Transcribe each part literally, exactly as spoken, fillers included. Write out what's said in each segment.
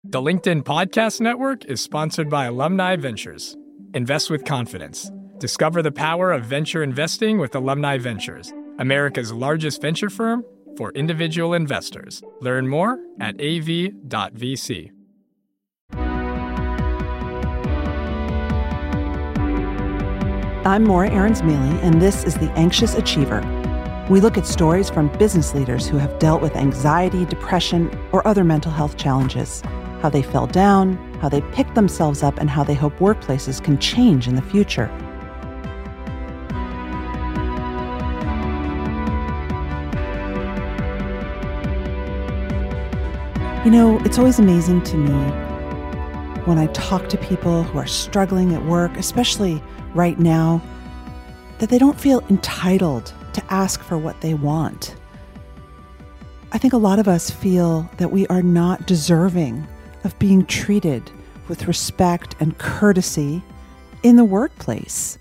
The LinkedIn Podcast Network is sponsored by Alumni Ventures. Invest with confidence. Discover the power of venture investing with Alumni Ventures, America's largest venture firm for individual investors. Learn more at a v dot v c. I'm Maura Aarons-Mealy, and this is The Anxious Achiever. We look at stories from business leaders who have dealt with anxiety, depression, or other mental health challenges, how they fell down, how they picked themselves up, and how they hope workplaces can change in the future. You know, it's always amazing to me when I talk to people who are struggling at work, especially right now, that they don't feel entitled to ask for what they want. I think a lot of us feel that we are not deserving of being treated with respect and courtesy in the workplace.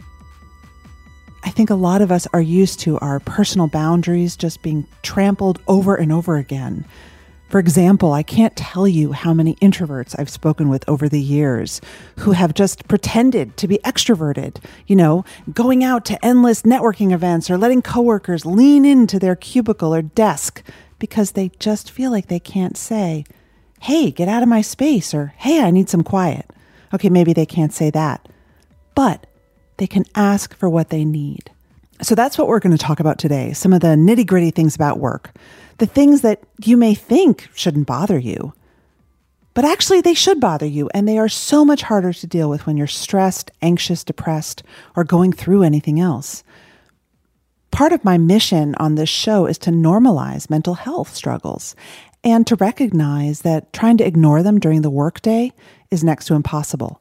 I think a lot of us are used to our personal boundaries just being trampled over and over again. For example, I can't tell you how many introverts I've spoken with over the years who have just pretended to be extroverted, you know, going out to endless networking events or letting coworkers lean into their cubicle or desk because they just feel like they can't say, hey, get out of my space, or hey, I need some quiet. Okay, maybe they can't say that, but they can ask for what they need. So that's what we're going to talk about today, some of the nitty-gritty things about work. The things that you may think shouldn't bother you, but actually they should bother you, and they are so much harder to deal with when you're stressed, anxious, depressed, or going through anything else. Part of my mission on this show is to normalize mental health struggles and to recognize that trying to ignore them during the workday is next to impossible.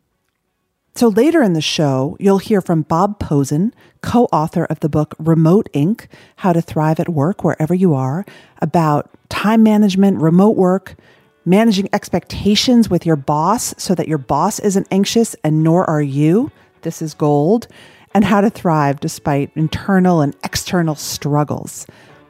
So later in the show, you'll hear from Bob Posen, co-author of the book Remote Incorporated, How to Thrive at Work Wherever You Are, about time management, remote work, managing expectations with your boss so that your boss isn't anxious and nor are you. This is gold. And how to thrive despite internal and external struggles.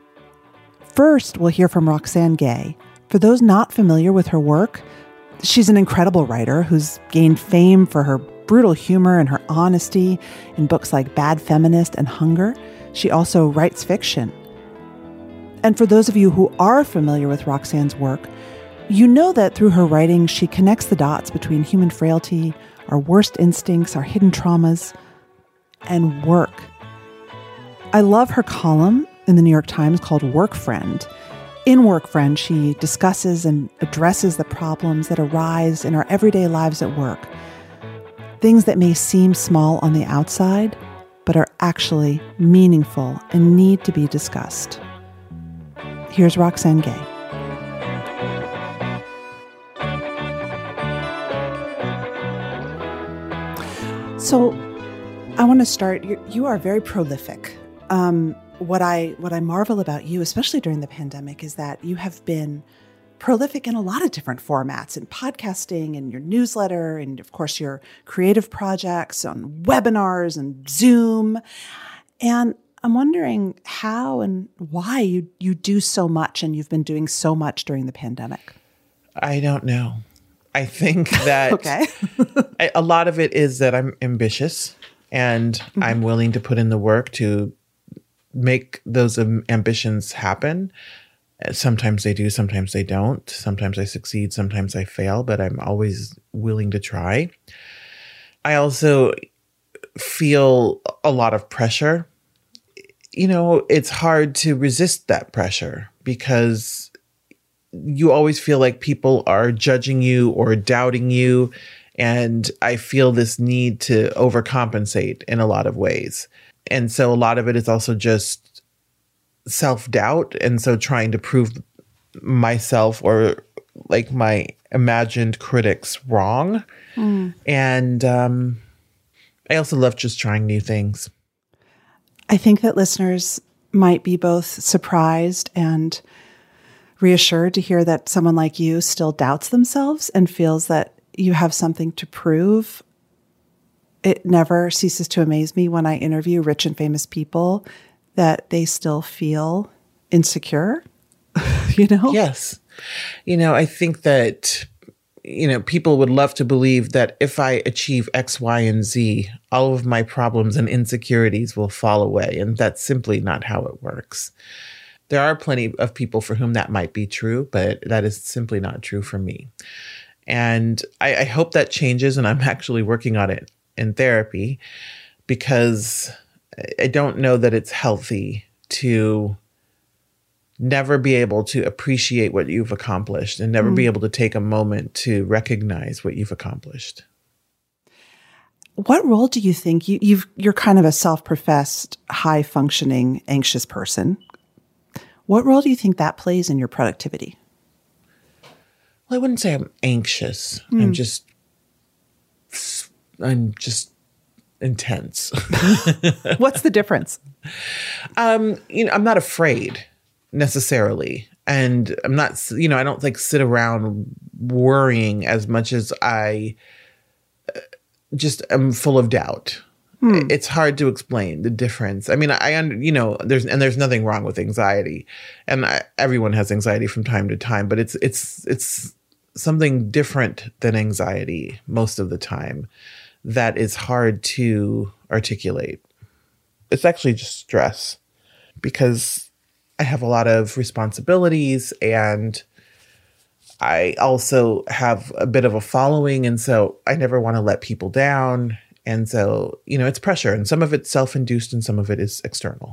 First, we'll hear from Roxane Gay. For those not familiar with her work, she's an incredible writer who's gained fame for her brutal humor and her honesty in books like Bad Feminist and Hunger. She also writes fiction. And for those of you who are familiar with Roxane's work, you know that through her writing, she connects the dots between human frailty, our worst instincts, our hidden traumas, and work. I love her column in the New York Times called Work Friend. In Work Friend, she discusses and addresses the problems that arise in our everyday lives at work. Things that may seem small on the outside, but are actually meaningful and need to be discussed. Here's Roxane Gay. So I want to start, you, you are very prolific. Um, what I what I marvel about you, especially during the pandemic, is that you have been prolific in a lot of different formats, in podcasting and your newsletter, and of course your creative projects on webinars and Zoom. And I'm wondering how and why you, you do so much, and you've been doing so much during the pandemic. I don't know. I think that okay. I, a lot of it is that I'm ambitious, and mm-hmm. I'm willing to put in the work to make those um, ambitions happen. Sometimes they do, sometimes they don't. Sometimes I succeed, sometimes I fail, but I'm always willing to try. I also feel a lot of pressure. You know, it's hard to resist that pressure because you always feel like people are judging you or doubting you. And I feel this need to overcompensate in a lot of ways. And so a lot of it is also just self-doubt, and so trying to prove myself or like my imagined critics wrong. Mm. And um, I also love just trying new things. I think that listeners might be both surprised and reassured to hear that someone like you still doubts themselves and feels that you have something to prove. It never ceases to amaze me when I interview rich and famous people that they still feel insecure, you know? Yes. You know, I think that, you know, people would love to believe that if I achieve X, Y, and Z, all of my problems and insecurities will fall away. And that's simply not how it works. There are plenty of people for whom that might be true, but that is simply not true for me. And I, I hope that changes, and I'm actually working on it in therapy, because I don't know that it's healthy to never be able to appreciate what you've accomplished and never mm. be able to take a moment to recognize what you've accomplished. What role do you think you, you've, you're kind of a self-professed, high-functioning, anxious person? What role do you think that plays in your productivity? Well, I wouldn't say I'm anxious. Mm. I'm just, I'm just intense. What's the difference? Um, you know, I'm not afraid necessarily. And I'm not, you know, I don't like sit around worrying as much as I just am full of doubt. Hmm. It's hard to explain the difference. I mean, I, you know, there's, and there's nothing wrong with anxiety, and I, everyone has anxiety from time to time, but it's, it's, it's something different than anxiety most of the time that is hard to articulate. It's actually just stress, because I have a lot of responsibilities, and I also have a bit of a following. And so I never want to let people down. And so, you know, it's pressure, and some of it's self-induced and some of it is external.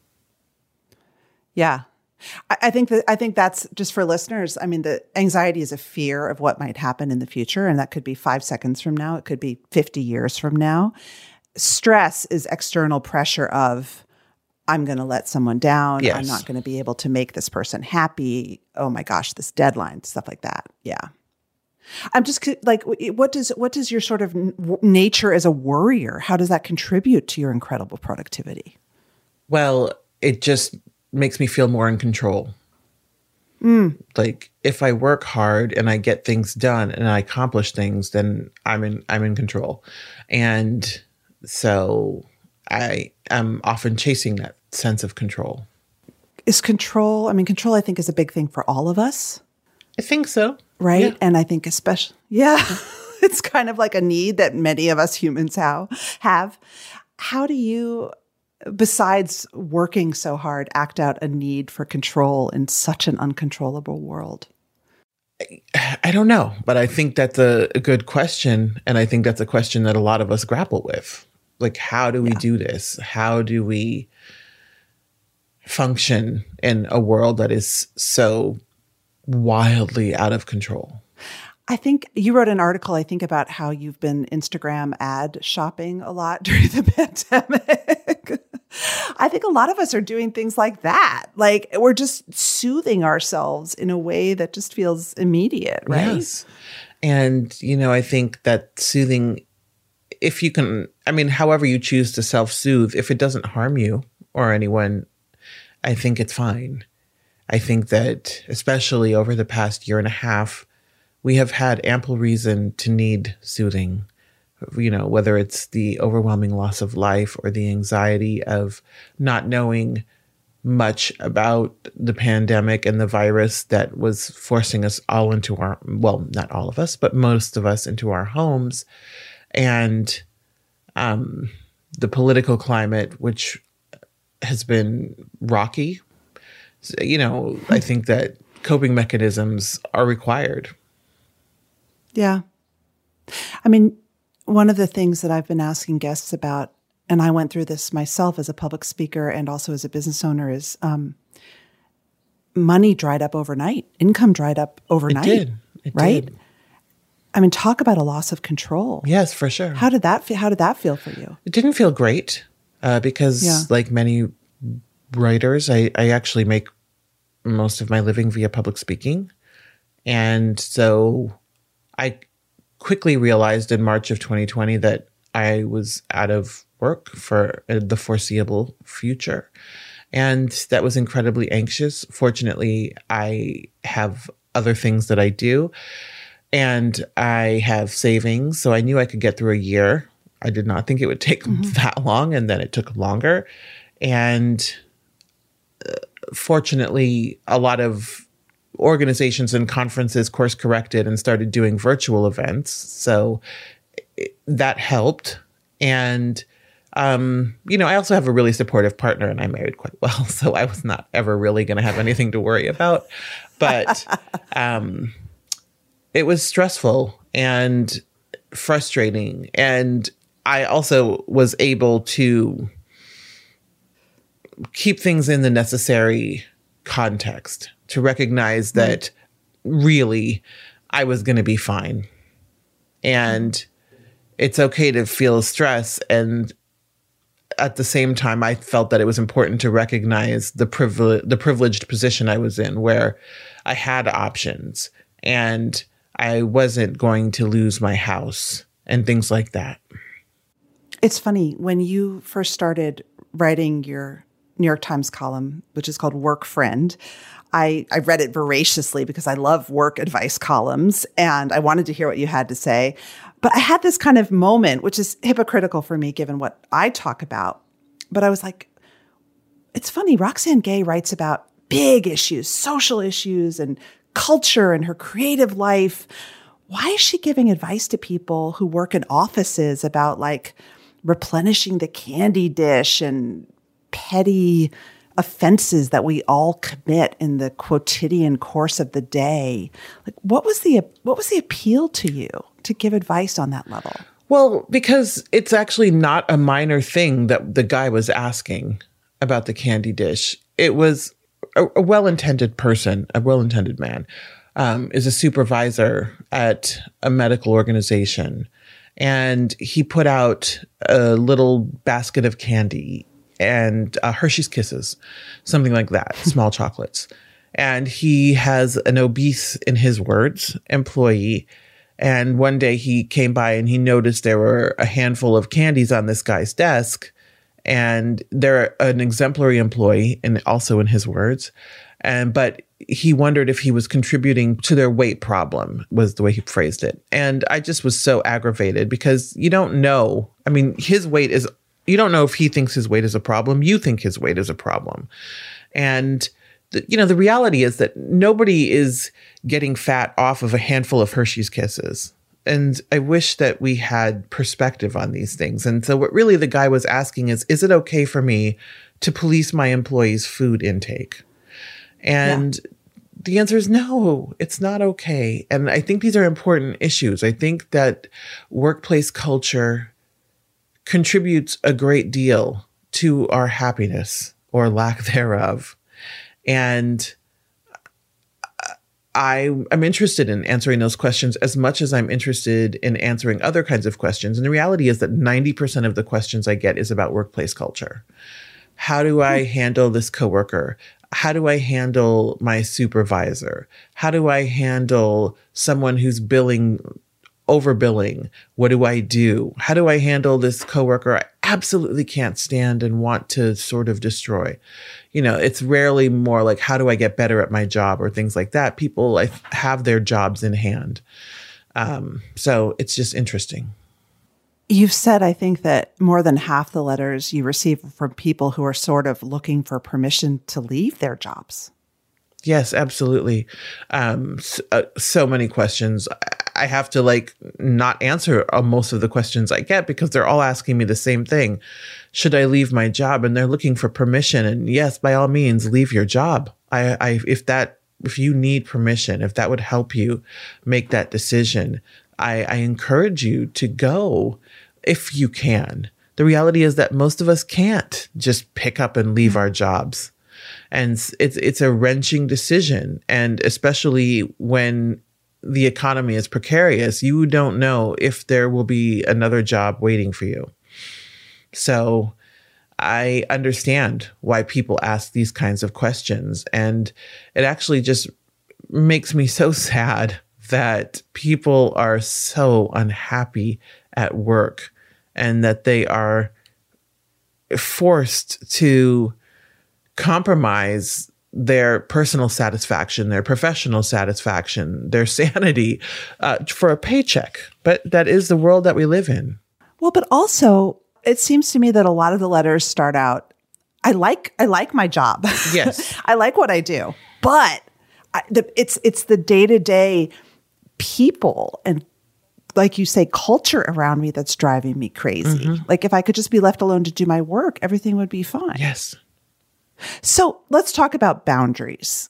Yeah. I, I think that, I think that's just for listeners. I mean, the anxiety is a fear of what might happen in the future. And that could be five seconds from now. It could be fifty years from now. Stress is external pressure of, I'm going to let someone down. Yes. I'm not going to be able to make this person happy. Oh my gosh, this deadline, stuff like that. Yeah. I'm just like, what does, what does your sort of nature as a worrier, how does that contribute to your incredible productivity? Well, it just makes me feel more in control. Mm. Like if I work hard and I get things done and I accomplish things, then I'm in, I'm in control. And so I am often chasing that sense of control. Is control, I mean, control, I think, is a big thing for all of us. I think so. Right? Yeah. And I think especially, yeah, it's kind of like a need that many of us humans have. have. How do you, besides working so hard, act out a need for control in such an uncontrollable world? I, I don't know, but I think that's a, a good question. And I think that's a question that a lot of us grapple with. Like, how do we yeah. do this? How do we function in a world that is so wildly out of control? I think you wrote an article, I think, about how you've been Instagram ad shopping a lot during the pandemic. I think a lot of us are doing things like that. Like, we're just soothing ourselves in a way that just feels immediate, right? Yes. And, you know, I think that soothing, if you can, I mean, however you choose to self-soothe, if it doesn't harm you or anyone, I think it's fine. I think that especially over the past year and a half, we have had ample reason to need soothing, you know, whether it's the overwhelming loss of life or the anxiety of not knowing much about the pandemic and the virus that was forcing us all into our, well, not all of us, but most of us into our homes. And um, the political climate, which has been rocky. You know, I think that coping mechanisms are required. Yeah. I mean, one of the things that I've been asking guests about, and I went through this myself as a public speaker and also as a business owner, is um, money dried up overnight. Income dried up overnight. It did. It right? did. I mean, talk about a loss of control. Yes, for sure. How did that feel? How did that feel for you? It didn't feel great uh, because, yeah. like many writers, I, I actually make most of my living via public speaking. And so I quickly realized in March of twenty twenty that I was out of work for the foreseeable future. And that was incredibly anxious. Fortunately, I have other things that I do. And I have savings, so I knew I could get through a year. I did not think it would take mm-hmm. that long, and then it took longer. And uh, fortunately, a lot of organizations and conferences course corrected and started doing virtual events. So it, that helped. And, um, you know, I also have a really supportive partner, and I married quite well. So I was not ever really going to have anything to worry about. But um, it was stressful and frustrating. And I also was able to keep things in the necessary context, to recognize that really I was going to be fine. And it's okay to feel stress. And at the same time, I felt that it was important to recognize the privilege, the privileged position I was in, where I had options and I wasn't going to lose my house and things like that. It's funny, when you first started writing your New York Times column, which is called Work Friend, I, I read it voraciously because I love work advice columns, and I wanted to hear what you had to say. But I had this kind of moment, which is hypocritical for me given what I talk about. But I was like, it's funny, Roxane Gay writes about big issues, social issues and culture and her creative life. Why is she giving advice to people who work in offices about like replenishing the candy dish and petty offenses that we all commit in the quotidian course of the day? Like, what was the what was the appeal to you to give advice on that level? Well, because it's actually not a minor thing that the guy was asking about the candy dish. It was a, a well-intended person, a well-intended man, um, is a supervisor at a medical organization. And he put out a little basket of candy and uh, Hershey's Kisses, something like that, small chocolates. And he has an obese, in his words, employee. And one day he came by and he noticed there were a handful of candies on this guy's desk. And they're an exemplary employee, and also in his words. And but he wondered if he was contributing to their weight problem, was the way he phrased it. And I just was so aggravated because you don't know. I mean, his weight is, you don't know if he thinks his weight is a problem. You think his weight is a problem. And, the, you know, the reality is that nobody is getting fat off of a handful of Hershey's Kisses. And I wish that we had perspective on these things. And so what really the guy was asking is, is it okay for me to police my employees' food intake? And yeah. The answer is no, it's not okay. And I think these are important issues. I think that workplace culture contributes a great deal to our happiness or lack thereof. And I am interested in answering those questions as much as I'm interested in answering other kinds of questions. And the reality is that ninety percent of the questions I get is about workplace culture. How do I handle this coworker? How do I handle my supervisor? How do I handle someone who's billing, overbilling? What do I do? How do I handle this coworker I absolutely can't stand and want to sort of destroy? You know, it's rarely more like, how do I get better at my job or things like that? People like, have their jobs in hand. Um, so it's just interesting. You've said, I think, that more than half the letters you receive from people who are sort of looking for permission to leave their jobs. Yes, absolutely. Um, so, uh, so many questions. I have to like not answer uh, most of the questions I get because they're all asking me the same thing. Should I leave my job? And they're looking for permission. And yes, by all means, leave your job. I, I, if that, if you need permission, if that would help you make that decision, I, I encourage you to go if you can. The reality is that most of us can't just pick up and leave our jobs. And it's it's a wrenching decision. And especially when the economy is precarious, you don't know if there will be another job waiting for you. So I understand why people ask these kinds of questions. And it actually just makes me so sad that people are so unhappy at work and that they are forced to compromise their personal satisfaction, their professional satisfaction, their sanity uh, for a paycheck. But that is the world that we live in. Well, but also it seems to me that a lot of the letters start out, I like, I like my job. Yes. I like what I do, but I, the, it's it's the day-to-day people and, like you say, culture around me that's driving me crazy. Mm-hmm. Like if I could just be left alone to do my work, everything would be fine. Yes. So let's talk about boundaries,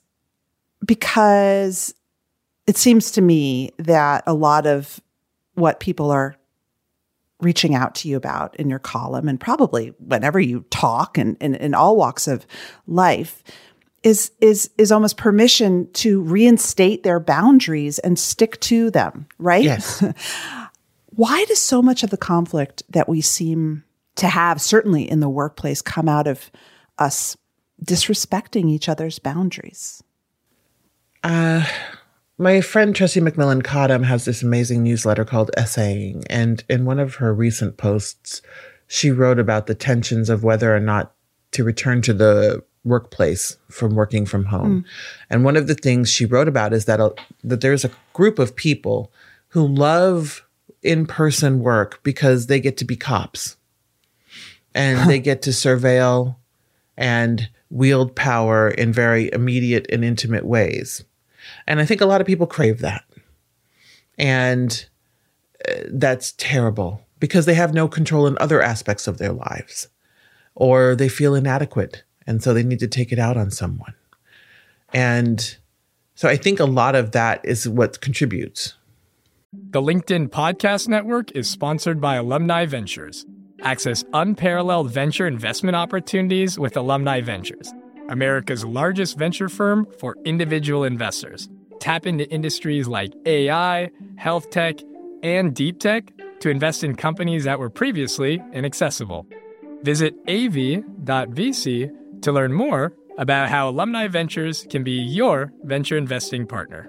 because it seems to me that a lot of what people are reaching out to you about in your column, and probably whenever you talk and in all walks of life, is is is almost permission to reinstate their boundaries and stick to them, right? Yes. Why does so much of the conflict that we seem to have, certainly in the workplace, come out of us disrespecting each other's boundaries? Uh, my friend Tressie McMillan Cottom has this amazing newsletter called Essaying. And in one of her recent posts, she wrote about the tensions of whether or not to return to the workplace from working from home. Mm. And one of the things she wrote about is that, uh, that there's a group of people who love in-person work because they get to be cops and they get to surveil and wield power in very immediate and intimate ways. And I think a lot of people crave that. And uh, that's terrible because they have no control in other aspects of their lives, or they feel inadequate. And so they need to take it out on someone. And so I think a lot of that is what contributes. The LinkedIn Podcast Network is sponsored by Alumni Ventures. Access unparalleled venture investment opportunities with Alumni Ventures, America's largest venture firm for individual investors. Tap into industries like A I, health tech, and deep tech to invest in companies that were previously inaccessible. Visit A V dot V C to learn more about how Alumni Ventures can be your venture investing partner.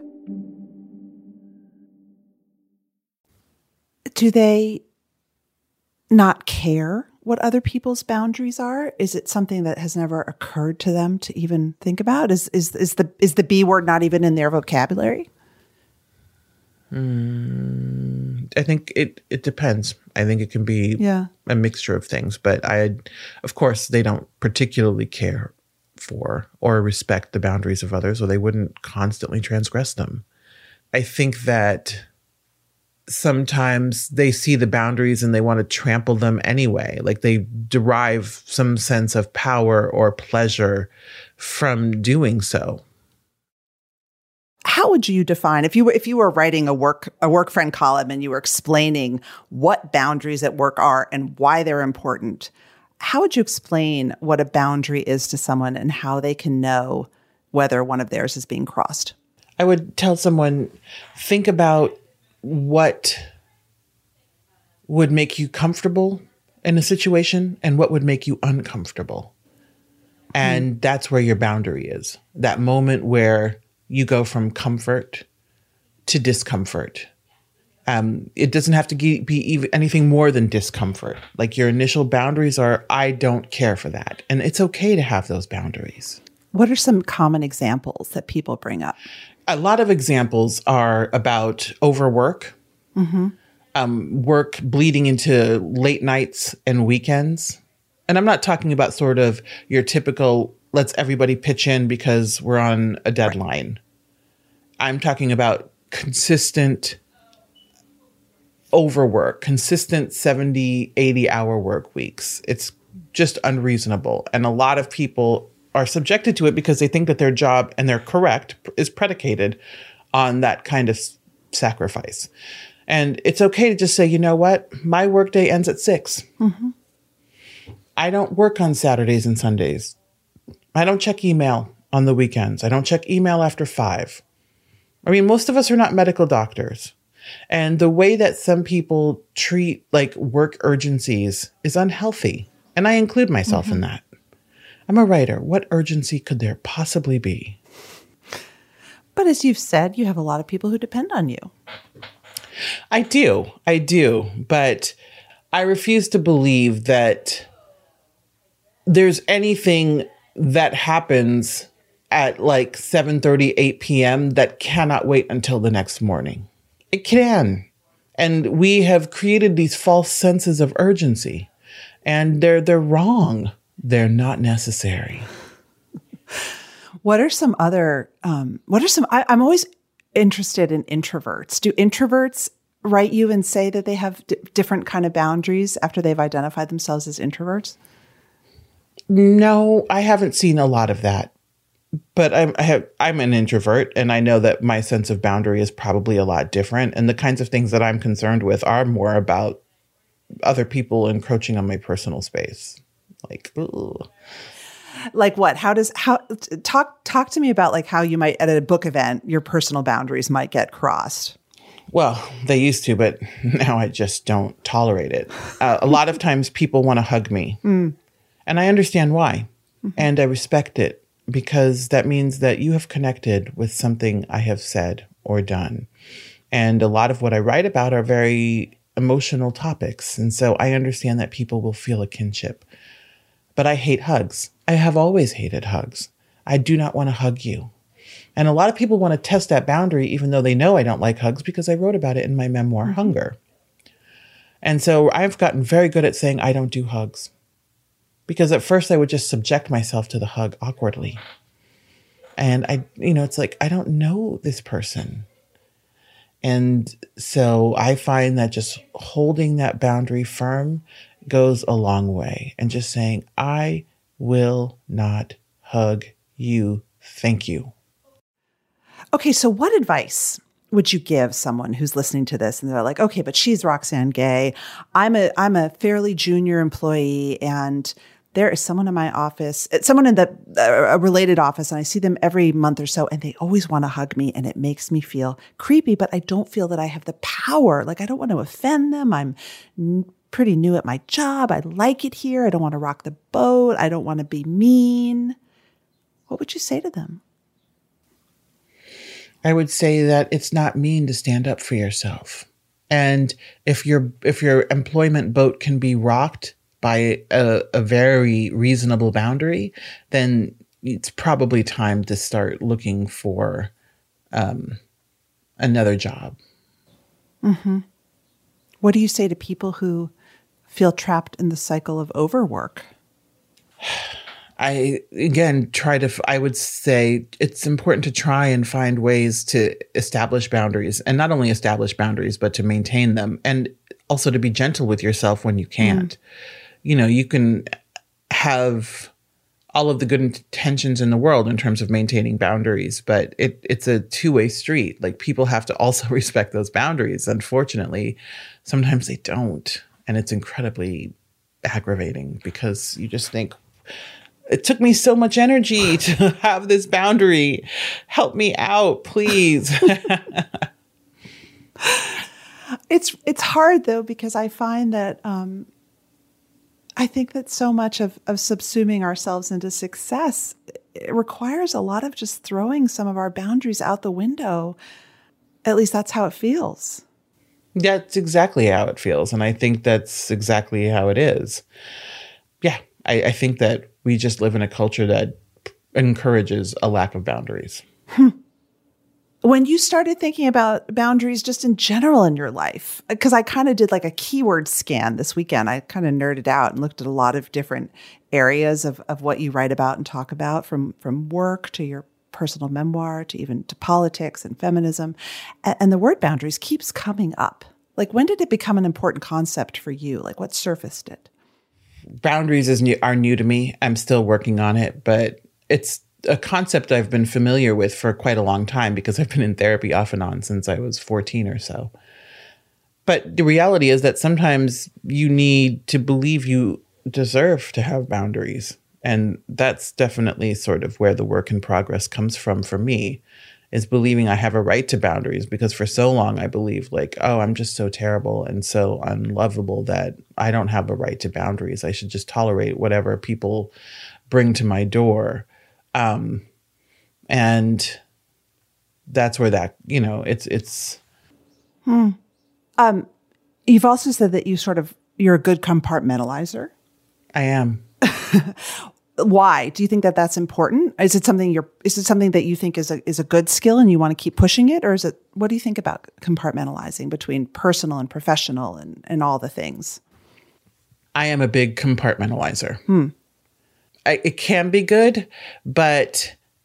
Do they not care what other people's boundaries are? Is it something that has never occurred to them to even think about? Is is is the is the B word not even in their vocabulary? Mm, I think it it depends. I think it can be yeah. a mixture of things, but I, of course, they don't particularly care for or respect the boundaries of others, or they wouldn't constantly transgress them. I think that sometimes they see the boundaries and they want to trample them anyway. Like they derive some sense of power or pleasure from doing so. How would you define, if you were if you were writing a work a work friend column and you were explaining what boundaries at work are and why they're important, how would you explain what a boundary is to someone and how they can know whether one of theirs is being crossed? I would tell someone, think about what would make you comfortable in a situation and what would make you uncomfortable. And mm. that's where your boundary is. That moment where you go from comfort to discomfort. Um, it doesn't have to be even anything more than discomfort. Like your initial boundaries are, I don't care for that. And it's okay to have those boundaries. What are some common examples that people bring up? A lot of examples are about overwork, mm-hmm. um, work bleeding into late nights and weekends. And I'm not talking about sort of your typical, let's everybody pitch in because we're on a deadline. Right. I'm talking about consistent overwork, consistent seventy, eighty hour work weeks. It's just unreasonable. And a lot of people are subjected to it because they think that their job, and they're correct, is predicated on that kind of sacrifice. And it's okay to just say, you know what? My workday ends at six. Mm-hmm. I don't work on Saturdays and Sundays. I don't check email on the weekends. I don't check email after five. I mean, most of us are not medical doctors. And the way that some people treat like work urgencies is unhealthy. And I include myself mm-hmm. in that. I'm a writer. What urgency could there possibly be? But as you've said, you have a lot of people who depend on you. I do. I do. But I refuse to believe that there's anything that happens at like seven thirty, eight p.m. that cannot wait until the next morning. It can. And we have created these false senses of urgency. And they're they're wrong. They're not necessary. What are some other, um, what are some, I, I'm always interested in introverts. Do introverts write you and say that they have d- different kind of boundaries after they've identified themselves as introverts? No, I haven't seen a lot of that. But I'm, I have, I'm an introvert, and I know that my sense of boundary is probably a lot different. And the kinds of things that I'm concerned with are more about other people encroaching on my personal space. Like, ugh. Like what? How does, how, talk, talk to me about like how you might, at a book event, your personal boundaries might get crossed. Well, they used to, but now I just don't tolerate it. Uh, a lot of times people want to hug me, mm. and I understand why. Mm-hmm. And I respect it, because that means that you have connected with something I have said or done. And a lot of what I write about are very emotional topics. And so I understand that people will feel a kinship. But I hate hugs. I have always hated hugs. I do not want to hug you. And a lot of people want to test that boundary, even though they know I don't like hugs, because I wrote about it in my memoir, mm-hmm. Hunger. And so I've gotten very good at saying I don't do hugs. Because at first I would just subject myself to the hug awkwardly. And I, you know, it's like, I don't know this person. And so I find that just holding that boundary firm goes a long way. And just saying, I will not hug you. Thank you. Okay, so what advice would you give someone who's listening to this and they're like, okay, but she's Roxane Gay. I'm a I'm a fairly junior employee, and there is someone in my office, someone in the a related office, and I see them every month or so, and they always want to hug me, and it makes me feel creepy, but I don't feel that I have the power. Like, I don't want to offend them. I'm n- pretty new at my job. I like it here. I don't want to rock the boat. I don't want to be mean. What would you say to them? I would say that it's not mean to stand up for yourself. And if your if your employment boat can be rocked by a, a very reasonable boundary, then it's probably time to start looking for um, another job. Mm-hmm. What do you say to people who feel trapped in the cycle of overwork? I, again, try to, I would say it's important to try and find ways to establish boundaries, and not only establish boundaries, but to maintain them, and also to be gentle with yourself when you can't. Mm. You know, you can have all of the good intentions in the world in terms of maintaining boundaries, but it, it's a two-way street. Like, people have to also respect those boundaries. Unfortunately, sometimes they don't. And it's incredibly aggravating, because you just think, it took me so much energy to have this boundary. Help me out, please. It's it's hard, though, because I find that um, I think that so much of, of subsuming ourselves into success, it requires a lot of just throwing some of our boundaries out the window. At least that's how it feels. That's exactly how it feels. And I think that's exactly how it is. Yeah, I, I think that we just live in a culture that encourages a lack of boundaries. Hmm. When you started thinking about boundaries just in general in your life, because I kind of did like a keyword scan this weekend. I kind of nerded out and looked at a lot of different areas of, of what you write about and talk about, from, from work to your personal memoir to even to politics and feminism. And, and the word boundaries keeps coming up. Like, when did it become an important concept for you? Like, what surfaced it? Boundaries is new, are new to me. I'm still working on it, but it's a concept I've been familiar with for quite a long time, because I've been in therapy off and on since I was fourteen or so. But the reality is that sometimes you need to believe you deserve to have boundaries. And that's definitely sort of where the work in progress comes from for me, is believing I have a right to boundaries, because for so long I believed, like, oh, I'm just so terrible and so unlovable that I don't have a right to boundaries. I should just tolerate whatever people bring to my door. Um, and that's where that, you know, it's, it's. Hmm. Um, you've also said that you sort of, you're a good compartmentalizer. I am. Why? Do you think that that's important? Is it something you're, is it something that you think is a, is a good skill and you want to keep pushing it? Or is it, what do you think about compartmentalizing between personal and professional and, and all the things? I am a big compartmentalizer. Hmm. I, it can be good, but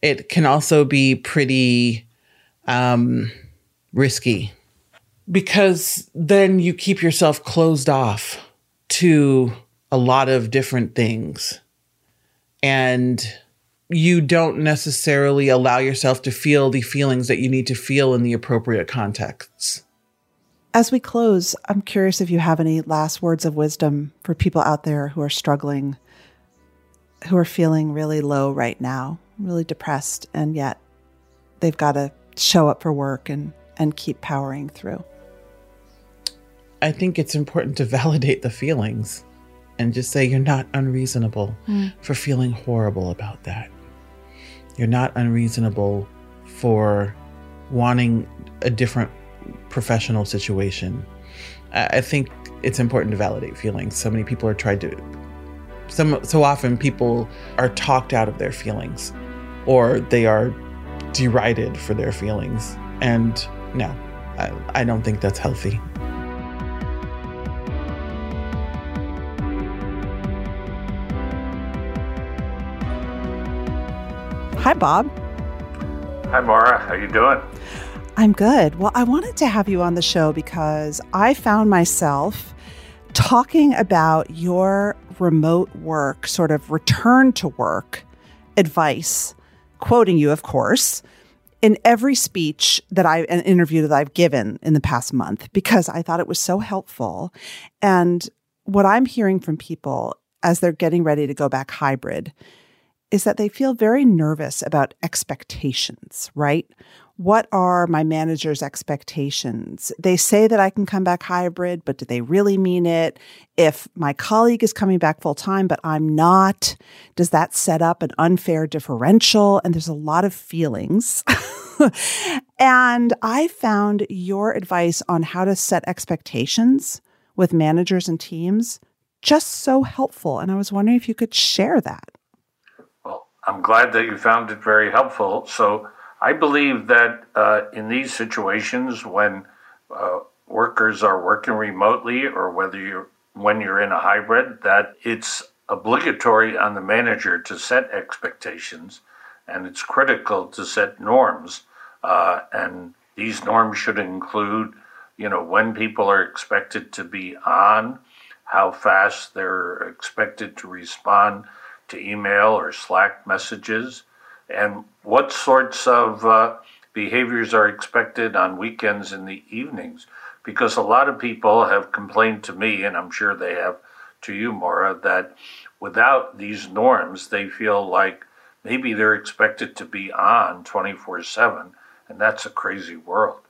it can also be pretty um, risky, because then you keep yourself closed off to a lot of different things, and you don't necessarily allow yourself to feel the feelings that you need to feel in the appropriate contexts. As we close, I'm curious if you have any last words of wisdom for people out there who are struggling, who are feeling really low right now, really depressed, and yet they've got to show up for work and, and keep powering through. I think it's important to validate the feelings and just say you're not unreasonable mm. for feeling horrible about that. You're not unreasonable for wanting a different professional situation. I think it's important to validate feelings. So many people are tried to, some, so often people are talked out of their feelings, or they are derided for their feelings. And no, I, I don't think that's healthy. Hi, Bob. Hi, Maura. How you doing? I'm good. Well, I wanted to have you on the show because I found myself talking about your remote work, sort of return to work advice, quoting you, of course, in every speech that I, an interview that I've given in the past month, because I thought it was so helpful. And what I'm hearing from people as they're getting ready to go back hybrid is that they feel very nervous about expectations, right? What are my manager's expectations? They say that I can come back hybrid, but do they really mean it? If my colleague is coming back full time, but I'm not, does that set up an unfair differential? And there's a lot of feelings. And I found your advice on how to set expectations with managers and teams just so helpful. And I was wondering if you could share that. I'm glad that you found it very helpful. So I believe that uh, in these situations when uh, workers are working remotely, or whether you're when you're in a hybrid, that it's obligatory on the manager to set expectations, and it's critical to set norms. Uh, and these norms should include, you know, when people are expected to be on, how fast they're expected to respond to email or Slack messages, and what sorts of uh, behaviors are expected on weekends and the evenings. Because a lot of people have complained to me, and I'm sure they have to you, Maura, that without these norms, they feel like maybe they're expected to be on twenty-four seven, and that's a crazy world.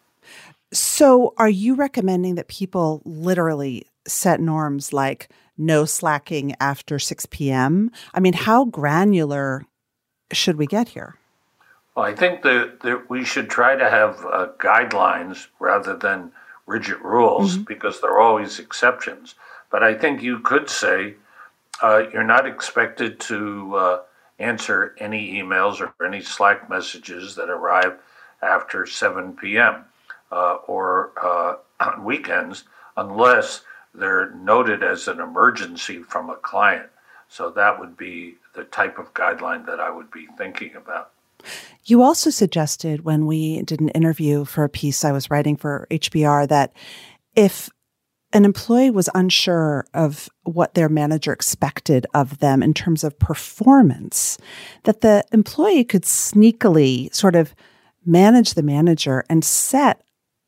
So are you recommending that people literally set norms like no slacking after six p.m.? I mean, how granular should we get here? Well, I think that, that we should try to have uh, guidelines rather than rigid rules, mm-hmm. because there are always exceptions. But I think you could say uh, you're not expected to uh, answer any emails or any Slack messages that arrive after seven p.m. Uh, or uh, on weekends, unless they're noted as an emergency from a client. So that would be the type of guideline that I would be thinking about. You also suggested when we did an interview for a piece I was writing for H B R that if an employee was unsure of what their manager expected of them in terms of performance, that the employee could sneakily sort of manage the manager and set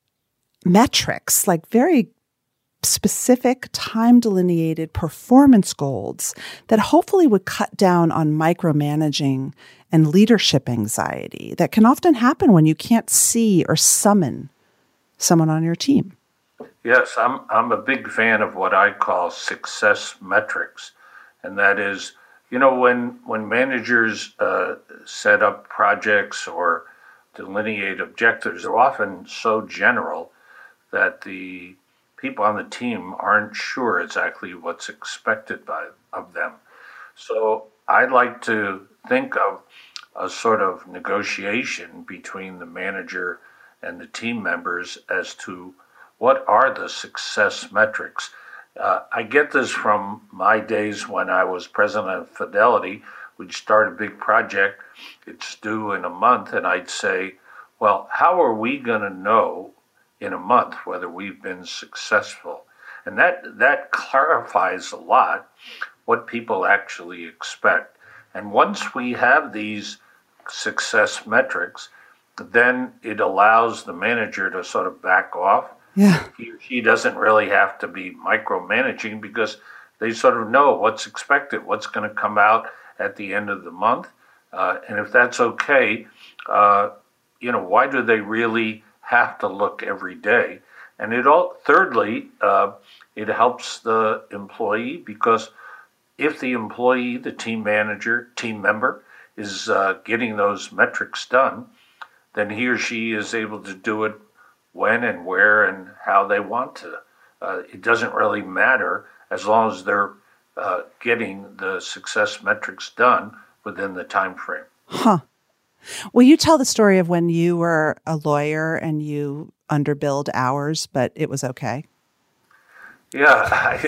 metrics, like very specific time delineated performance goals that hopefully would cut down on micromanaging and leadership anxiety that can often happen when you can't see or summon someone on your team. Yes, I'm I'm a big fan of what I call success metrics. And that is, you know, when when managers uh, set up projects or delineate objectives, they're often so general that the people on the team aren't sure exactly what's expected by of them. So I like to think of a sort of negotiation between the manager and the team members as to what are the success metrics. Uh, I get this from my days when I was president of Fidelity. We we'd start a big project, it's due in a month, and I'd say, well, how are we going to know in a month whether we've been successful? And that, that clarifies a lot what people actually expect. And once we have these success metrics, then it allows the manager to sort of back off. Yeah. He or she doesn't really have to be micromanaging because they sort of know what's expected, what's going to come out at the end of the month. Uh, and if that's okay, uh, you know, why do they really have to look every day? And it all, thirdly, uh, it helps the employee because if the employee, the team manager, team member is uh, getting those metrics done, then he or she is able to do it when and where and how they want to. Uh, it doesn't really matter as long as they're uh, getting the success metrics done within the time frame. Huh. Will you tell the story of when you were a lawyer and you underbilled hours, but it was okay? Yeah. I,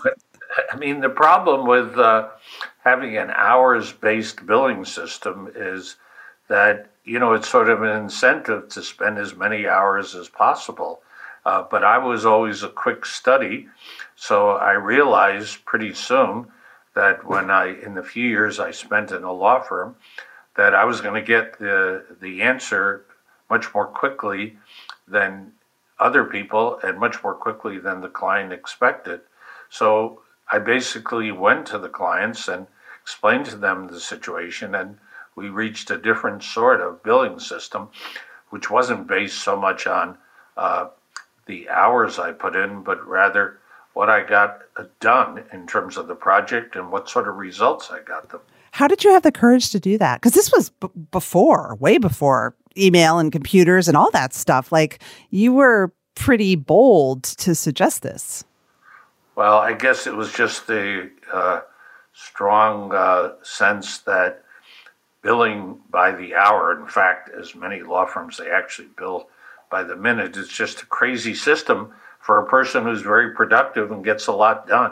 I mean, the problem with uh, having an hours-based billing system is that, you know, it's sort of an incentive to spend as many hours as possible. Uh, but I was always a quick study, so I realized pretty soon that when I, in the few years I spent in a law firm, that I was going to get the the answer much more quickly than other people and much more quickly than the client expected. So I basically went to the clients and explained to them the situation, and we reached a different sort of billing system, which wasn't based so much on uh, the hours I put in, but rather what I got done in terms of the project and what sort of results I got them. How did you have the courage to do that? Because this was b- before, way before email and computers and all that stuff. Like, you were pretty bold to suggest this. Well, I guess it was just the uh, strong uh, sense that billing by the hour, in fact, as many law firms, they actually bill by the minute. It's just a crazy system for a person who's very productive and gets a lot done.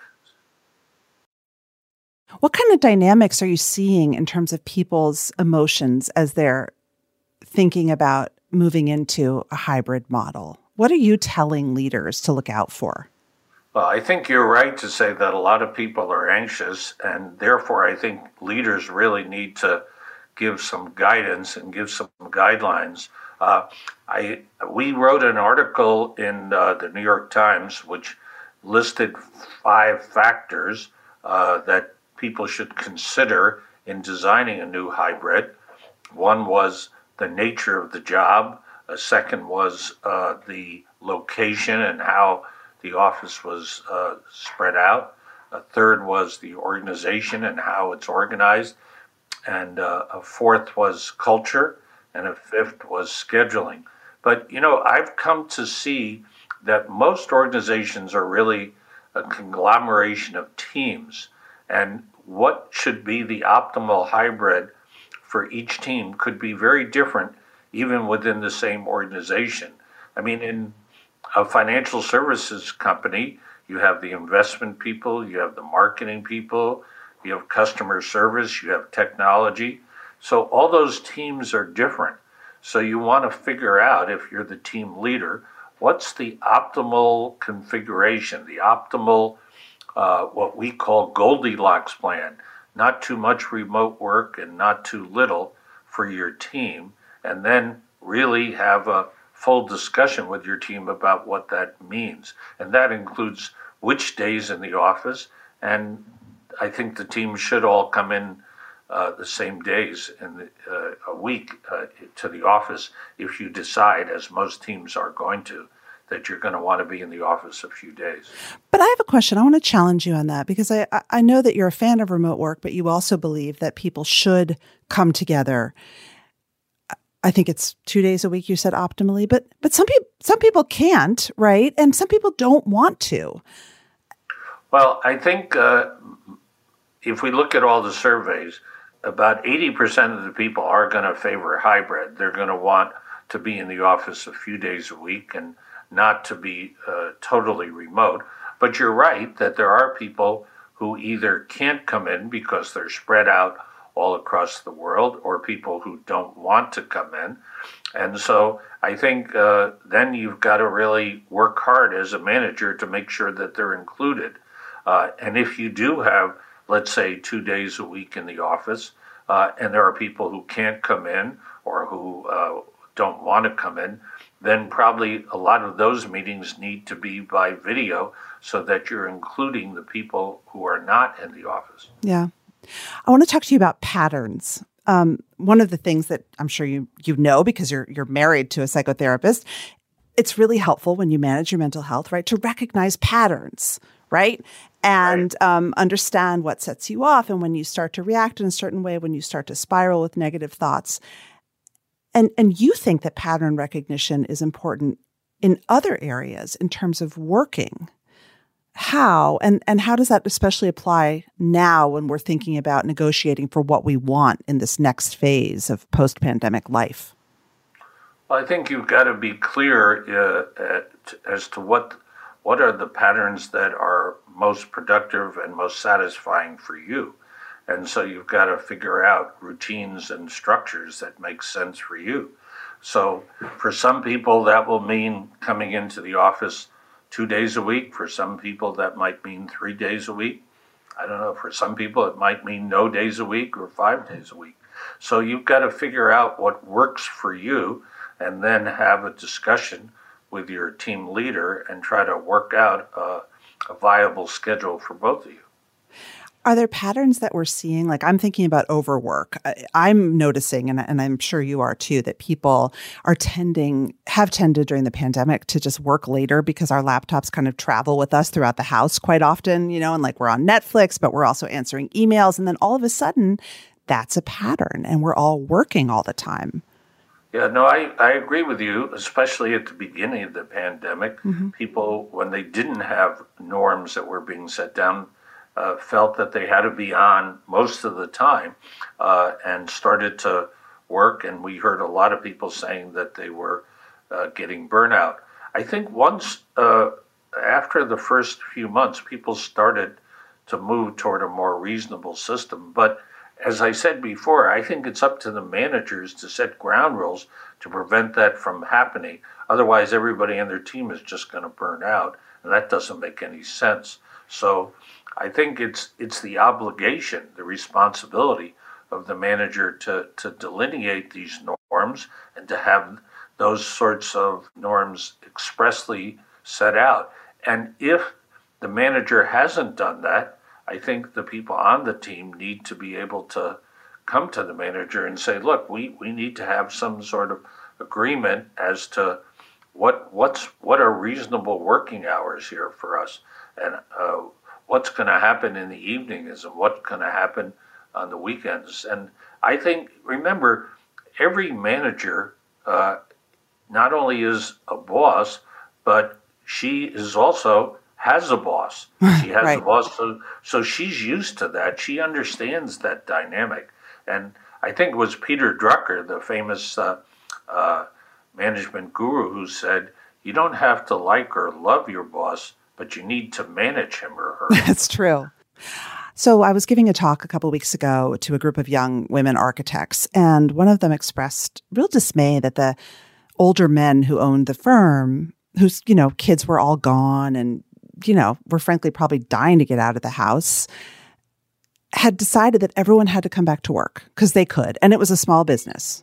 What kind of dynamics are you seeing in terms of people's emotions as they're thinking about moving into a hybrid model? What are you telling leaders to look out for? Well, I think you're right to say that a lot of people are anxious, and therefore I think leaders really need to give some guidance and give some guidelines. Uh, I we wrote an article in uh, the New York Times which listed five factors uh, that people should consider in designing a new hybrid. One was the nature of the job. A second was uh, the location and how the office was uh, spread out. A third was the organization and how it's organized. And uh, a fourth was culture. And a fifth was scheduling. But, you know, I've come to see that most organizations are really a conglomeration of teams. And what should be the optimal hybrid for each team could be very different, even within the same organization. I mean, in a financial services company, you have the investment people, you have the marketing people, you have customer service, you have technology. So all those teams are different. So you want to figure out, if you're the team leader, what's the optimal configuration, the optimal, uh, what we call Goldilocks plan, not too much remote work and not too little for your team, and then really have a full discussion with your team about what that means. And that includes which days in the office, and I think the team should all come in uh, the same days in the, uh, a week uh, to the office if you decide, as most teams are going to, that you're going to want to be in the office a few days. But I have a question. I want to challenge you on that, because I, I know that you're a fan of remote work, but you also believe that people should come together. I think it's two days a week, you said optimally, but but some people some people can't, right? And some people don't want to. Well, I think uh, if we look at all the surveys, about eighty percent of the people are going to favor hybrid. They're going to want to be in the office a few days a week and not to be uh, totally remote. But you're right that there are people who either can't come in because they're spread out all across the world, or people who don't want to come in. And so I think uh, then you've got to really work hard as a manager to make sure that they're included. Uh, and if you do have, let's say, two days a week in the office, uh, and there are people who can't come in or who uh, don't want to come in, then probably a lot of those meetings need to be by video so that you're including the people who are not in the office. Yeah. I want to talk to you about patterns. Um, one of the things that I'm sure you you know because you're you're married to a psychotherapist, it's really helpful when you manage your mental health, right, to recognize patterns, right? And right. Um, understand what sets you off and when you start to react in a certain way, when you start to spiral with negative thoughts. And and you think that pattern recognition is important in other areas in terms of working. How? And, and how does that especially apply now when we're thinking about negotiating for what we want in this next phase of post-pandemic life? Well, I think you've got to be clear uh, at, as to what what are the patterns that are most productive and most satisfying for you. And so you've got to figure out routines and structures that make sense for you. So for some people, that will mean coming into the office two days a week. For some people, that might mean three days a week. I don't know. For some people, it might mean no days a week or five days a week. So you've got to figure out what works for you and then have a discussion with your team leader and try to work out a, a viable schedule for both of you. Are there patterns that we're seeing? Like I'm thinking about overwork. I'm noticing, and, and I'm sure you are too, that people are tending, have tended during the pandemic to just work later because our laptops kind of travel with us throughout the house quite often, you know, and like we're on Netflix, but we're also answering emails. And then all of a sudden, that's a pattern and we're all working all the time. Yeah, no, I, I agree with you, especially at the beginning of the pandemic. Mm-hmm. People, when they didn't have norms that were being set down, Uh, felt that they had to be on most of the time uh, and started to work. And we heard a lot of people saying that they were uh, getting burnout. I think once, uh, after the first few months, people started to move toward a more reasonable system. But as I said before, I think it's up to the managers to set ground rules to prevent that from happening. Otherwise, everybody on their team is just going to burn out, and that doesn't make any sense. So I think it's it's the obligation, the responsibility of the manager to, to delineate these norms and to have those sorts of norms expressly set out. And if the manager hasn't done that, I think the people on the team need to be able to come to the manager and say, look, we, we need to have some sort of agreement as to what what's what are reasonable working hours here for us, and uh, what's going to happen in the evenings and what's going to happen on the weekends. And I think, remember, every manager uh, not only is a boss, but she is also has a boss. She has right. a boss, so, so she's used to that. She understands that dynamic. And I think it was Peter Drucker, the famous uh, uh, management guru, who said, you don't have to like or love your boss, but you need to manage him or her. That's true. So I was giving a talk a couple of weeks ago to a group of young women architects, and one of them expressed real dismay that the older men who owned the firm, whose, you know, kids were all gone and, you know, were frankly probably dying to get out of the house, had decided that everyone had to come back to work because they could. And it was a small business.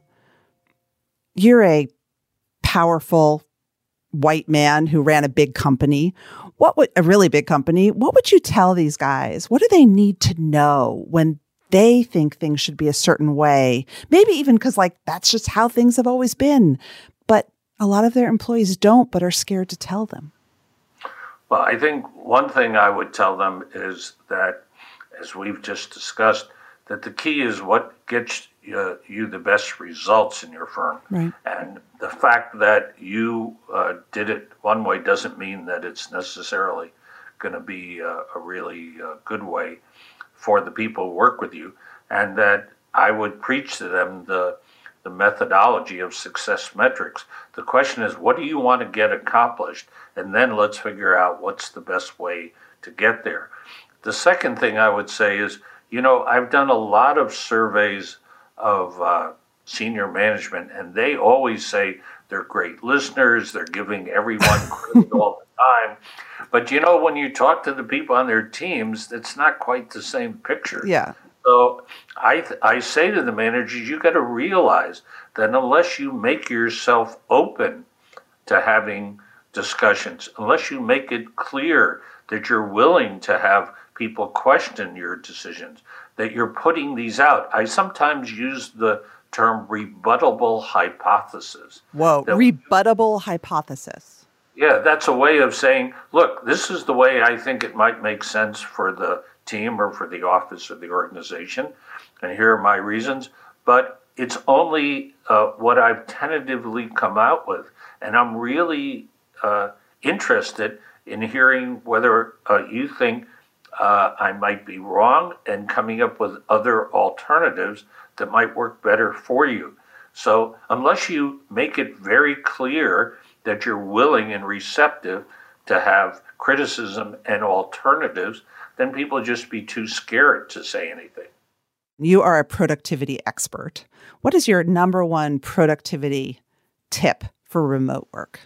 You're a powerful white man who ran a big company. What would a really big company? What would you tell these guys? What do they need to know when they think things should be a certain way? Maybe even because, like, that's just how things have always been. But a lot of their employees don't, but are scared to tell them. Well, I think one thing I would tell them is that, as we've just discussed, that the key is what gets uh, you the best results in your firm. Right. And the fact that you uh, did it one way doesn't mean that it's necessarily going to be uh, a really uh, good way for the people who work with you. And that I would preach to them the the methodology of success metrics. The question is, what do you want to get accomplished? And then let's figure out what's the best way to get there. The second thing I would say is, you know, I've done a lot of surveys of uh, senior management, and they always say they're great listeners, they're giving everyone credit all the time. But, you know, when you talk to the people on their teams, it's not quite the same picture. Yeah. So I th- I say to the managers, you got to realize that unless you make yourself open to having discussions, unless you make it clear that you're willing to have people question your decisions, that you're putting these out. I sometimes use the term rebuttable hypothesis. Whoa, that, rebuttable hypothesis. Yeah, that's a way of saying, look, this is the way I think it might make sense for the team or for the office or the organization, and here are my reasons, but it's only uh, what I've tentatively come out with, and I'm really uh, interested in hearing whether uh, you think uh, I might be wrong and coming up with other alternatives that might work better for you. So unless you make it very clear that you're willing and receptive to have criticism and alternatives, then people just be too scared to say anything. You are a productivity expert. What is your number one productivity tip for remote work?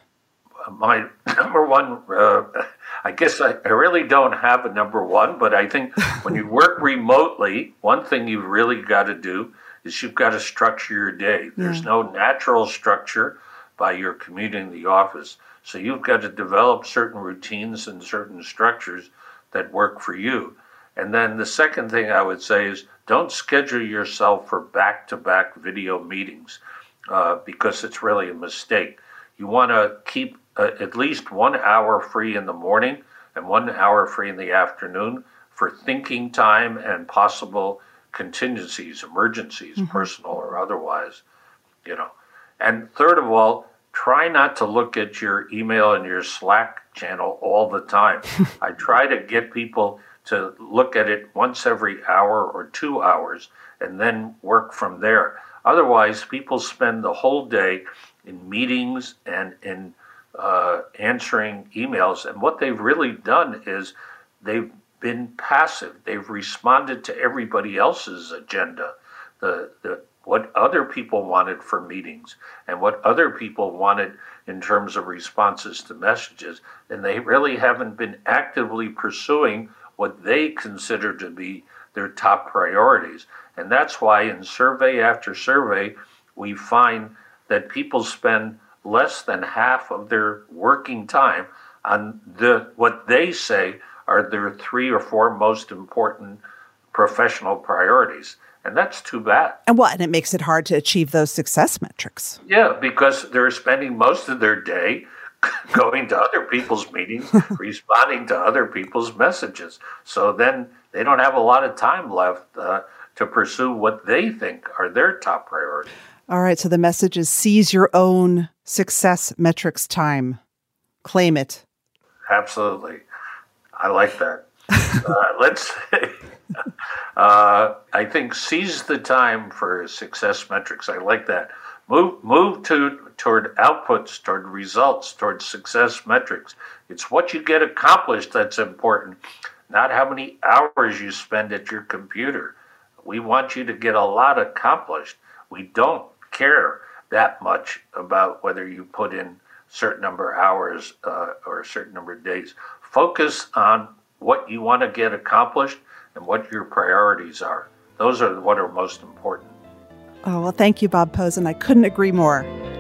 My number one, uh, I guess I, I really don't have a number one, but I think when you work remotely, one thing you've really got to do is you've got to structure your day. There's yeah. no natural structure by your commuting to the office. So you've got to develop certain routines and certain structures that work for you. And then the second thing I would say is don't schedule yourself for back-to-back video meetings uh, because it's really a mistake. You want to keep uh, at least one hour free in the morning and one hour free in the afternoon for thinking time and possible contingencies, emergencies, mm-hmm. personal or otherwise, you know. And third of all, try not to look at your email and your Slack channel all the time. I try to get people to look at it once every hour or two hours and then work from there. Otherwise, people spend the whole day in meetings and in uh, answering emails. And what they've really done is they've been passive. They've responded to everybody else's agenda, the, the what other people wanted for meetings and what other people wanted in terms of responses to messages. And they really haven't been actively pursuing what they consider to be their top priorities. And that's why in survey after survey, we find that people spend less than half of their working time on the what they say are their three or four most important professional priorities. And that's too bad. And what? And it makes it hard to achieve those success metrics. Yeah, because they're spending most of their day going to other people's meetings, responding to other people's messages. So then they don't have a lot of time left uh, to pursue what they think are their top priorities. All right, so the message is seize your own success metrics time. Claim it. Absolutely. I like that. uh, let's say, uh, I think seize the time for success metrics. I like that. Move move to toward outputs, toward results, toward success metrics. It's what you get accomplished that's important, not how many hours you spend at your computer. We want you to get a lot accomplished. We don't care that much about whether you put in a certain number of hours uh, or a certain number of days. Focus on what you want to get accomplished and what your priorities are. Those are what are most important. Oh, well, thank you, Bob Posen. I couldn't agree more.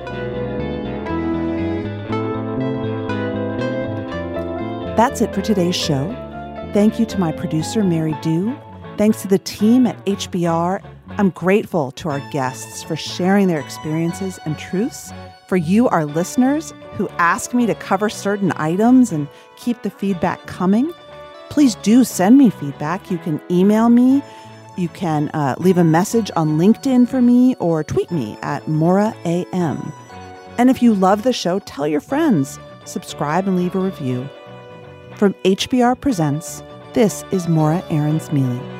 That's it for today's show. Thank you to my producer, Mary Dew. Thanks to the team at H B R. I'm grateful to our guests for sharing their experiences and truths. For you, our listeners, who ask me to cover certain items and keep the feedback coming, please do send me feedback. You can email me. You can uh, leave a message on LinkedIn for me or tweet me at Maura A M. And if you love the show, tell your friends. Subscribe and leave a review. From H B R Presents, this is Maura Aarons-Mealy.